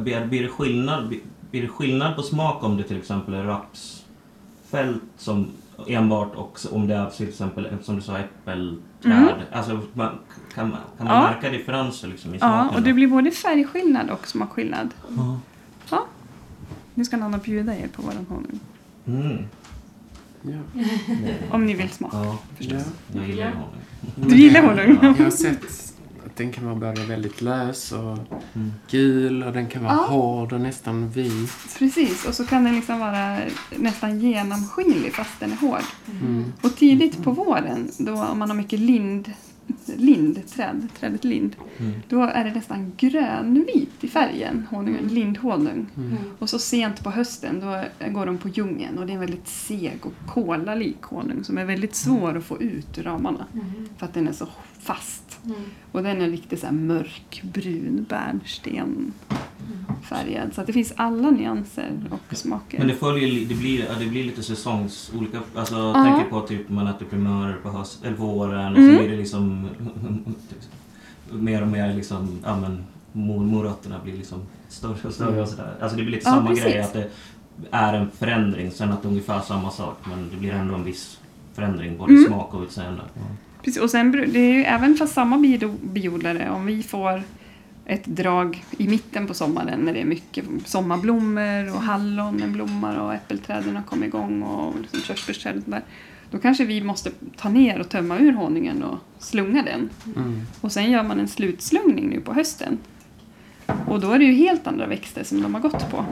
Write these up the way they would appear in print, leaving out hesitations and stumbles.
Blir det skillnad på smak om det till exempel är rapsfält som enbart och om det är till exempel som du sa äppelträd? Alltså kan man märka differenser liksom i smaken? Ja, och det blir både färgskillnad och smakskillnad. Ja. Nu ska någon bjuda er på våran honung. Ja. Om ni vill smaka, förstås. Jag gillar honung. Du gillar honung? Jag har sett att den kan vara både väldigt lös och gul, och den kan vara hård och nästan vit. Precis, och så kan den liksom vara nästan genomskinlig fast den är hård. Och tidigt på våren, då om man har mycket trädet lind, då är det nästan grönvit i färgen, honungen, lindhonung. Och så sent på hösten, då går de på djungeln, och det är en väldigt seg och kolalik honung som är väldigt svår att få ut ur ramarna för att den är så fast. Och den är riktigt så här mörkbrun bärnsten färgad, så att det finns alla nyanser och smaker. Men det blir lite säsongsolika, alltså tänker på typ man äter primörer på höst eller på våren, och så blir det liksom mer och mer liksom, morötterna blir liksom större och större och sådär. Alltså det blir lite samma grej, att det är en förändring, sen att det är ungefär samma sak, men det blir ändå en viss förändring både i smak och utseende. Precis, och sen det är ju även för samma biodlare, om vi får ett drag i mitten på sommaren när det är mycket sommarblommor och hallonen blommar och äppelträden har kommit igång och liksom körsbärsträdet där, då kanske vi måste ta ner och tömma ur honungen och slunga den. Och sen gör man en slutslungning nu på hösten. Och då är det ju helt andra växter som de har gått på.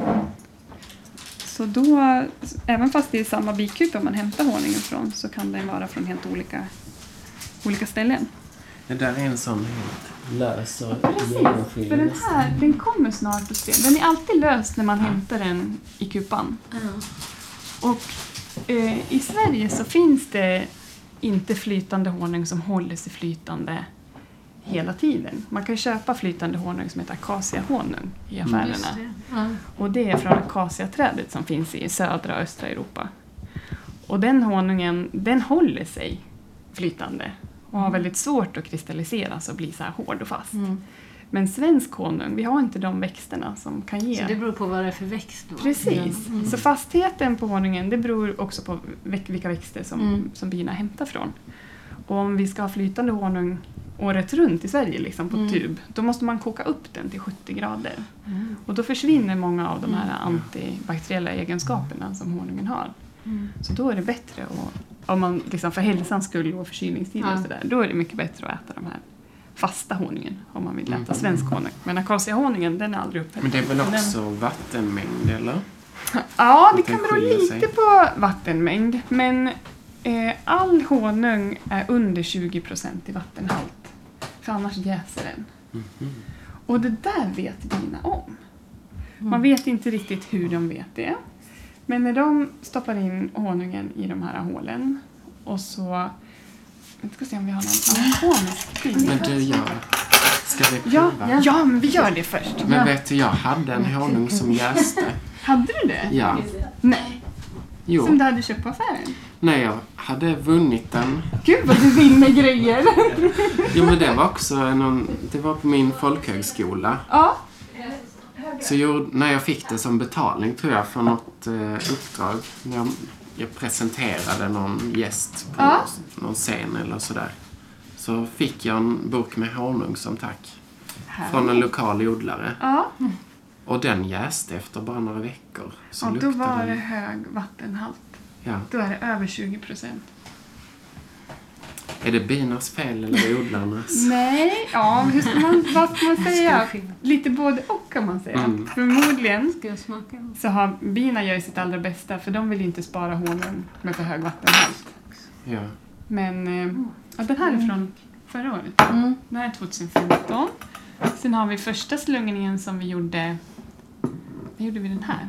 Så då, även fast det är samma bikupa man hämtar honungen från, så kan den vara från helt olika ställen. Det där är en sån helt lös och genomskinlig. För den här, den kommer snart att se. Den är alltid lös när man hämtar den i kupan. Och i Sverige så finns det inte flytande honung som håller sig flytande hela tiden. Man kan köpa flytande honung som heter akaciahonung i affärerna. Och det är från akaciaträdet som finns i södra och östra Europa. Och den honungen, den håller sig flytande och har väldigt svårt att kristalliseras och bli så här hård och fast. Men svensk honung, vi har inte de växterna som kan ge. Så det beror på vad det är för växt då? Precis. Så fastheten på honungen, det beror också på vilka växter som bina hämtar från. Och om vi ska ha flytande honung året runt i Sverige liksom på tub, då måste man koka upp den till 70 grader. Och då försvinner många av de här antibakteriella egenskaperna som honungen har. Så då är det bättre, om man liksom för hälsans skull och förkylningstider och sådär, då är det mycket bättre att äta de här fasta honungen om man vill äta svensk honung. Men akaciahonungen, den är aldrig upphälld. Men det är väl också vattenmängd, eller? Ja, det kan bero lite på vattenmängd. Men all honung är under 20% i vattenhalt. För annars jäser den. Och det där vet bina om. Man vet inte riktigt hur de vet det. Men när de stoppar in honungen i de här hålen, och så... Jag ska se om vi har någon anatomisk bild. Men du, ska vi prova? Ja, men vi gör det först. Men vet du, jag hade en honung som jäste. Hade du det? Ja. Nej. Jo. Som du hade köpt på affären? Nej, jag hade vunnit den. Gud vad du vinner grejer. Jo, men det var också det var på min folkhögskola. Ja. Så när jag fick det som betalning, tror jag, för något uppdrag. När jag presenterade någon gäst på någon scen eller sådär. Så fick jag en burk med honung som tack. Från en lokal odlare. Ja. Och den jäste efter bara några veckor. Så och då var det hög vattenhalt. Ja. Då är det över 20%. Är det binas fel eller odlarnas? Nej, hur ska vad ska man säga? Lite både och kan man säga. Förmodligen så har bina gör sitt allra bästa, för de vill inte spara honung med för hög vattenhalt. Ja. Men den här är från förra året. Den här är 2015. Sen har vi första slungningen som vi gjorde. Vad gjorde vi den här?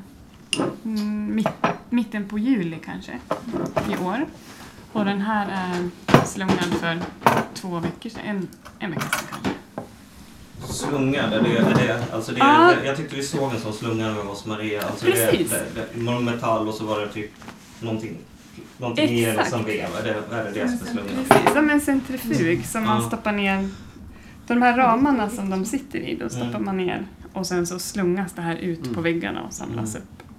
Mitten på juli kanske i år. Och den här är slungad för 2 veckor sedan. En vecka sedan kanske. Slungad? Alltså jag tyckte vi såg en sån slungad med oss Maria. Alltså precis. Det var metall och så var det typ någonting i det som vev. Är det som är slungad? Precis, som en centrifug som man stoppar ner. De här ramarna som de sitter i, då stoppar man ner Och sen så slungas det här ut på väggarna och samlas upp.